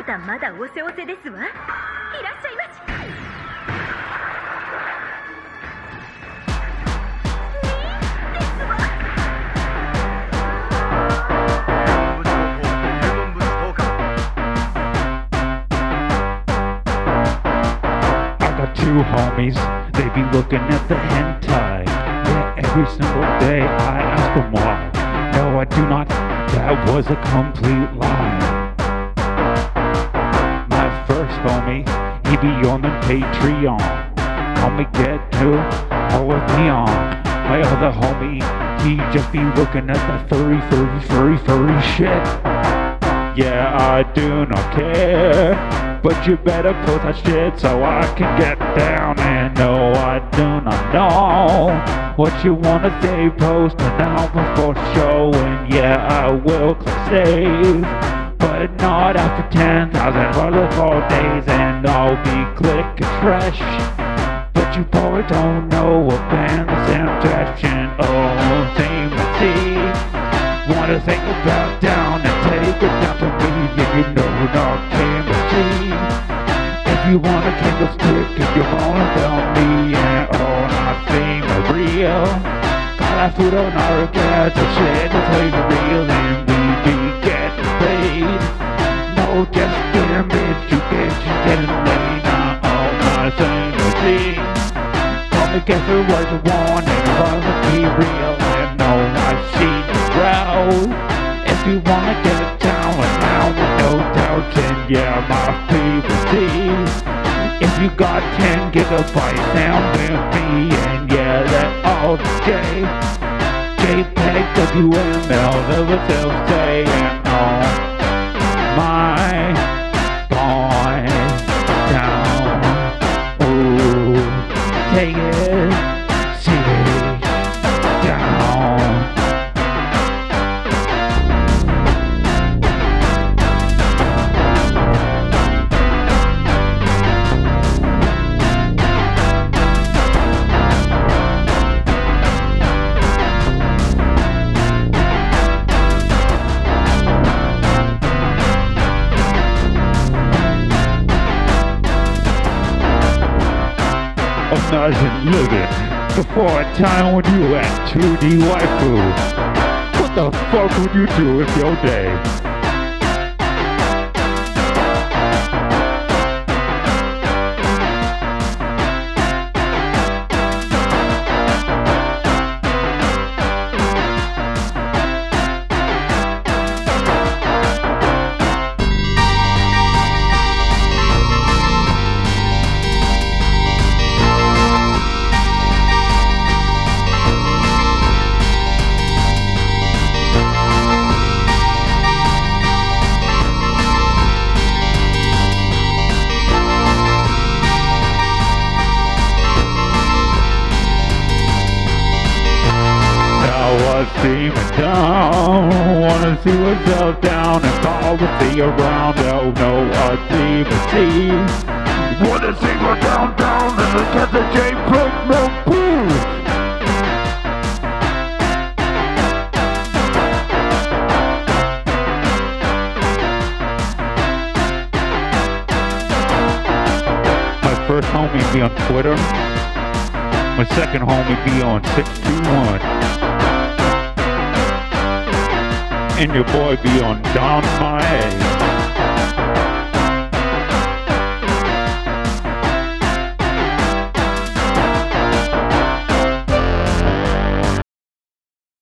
たまだおせおせですわ。いらっしゃいまし。 Two homies, they be looking at the hentai. Yeah, every single day I ask them why. No, I do not, that was a complete lie. My first homie, he be on the Patreon. Call me get to all with me on. My other homie, he just be looking at the furry shit. Yeah, I do not care, but you better post that shit so I can get down. And no, I do not know what you wanna say. Post it now before showing. Yeah, I will click save, but not after 10,000 wonderful days. And I'll be clicking fresh, but you probably don't know what band is impression. Oh, same as see. Wanna think about down and take it down to me. Yeah, you know not chemistry. If you wanna take a stick, if you wanna tell me, and all nothing is real. Call that food on our gas, the shit is even real, and we be getting paid. No, just getting bitch, you getting laid. Not all nothing is real. Call me guess it was a warning, wanna be real, and no, I see the crowd. If you wanna get it down and now with no doubt, then yeah, my people see. If you got 10 gigabytes down with me, and yeah, that's all the JPEG, WML, they'll say, and all my boys down. Ooh, take it, see down. Imagine living before a time when you had 2D waifu. What the fuck would you do with your day? Steaming down, wanna see what's up down and follow the sea around. Oh no, I see. Wanna see what's down and look at the JPEG, no poo. My first homie be on Twitter. My second homie be on 621. And your boy be on Don My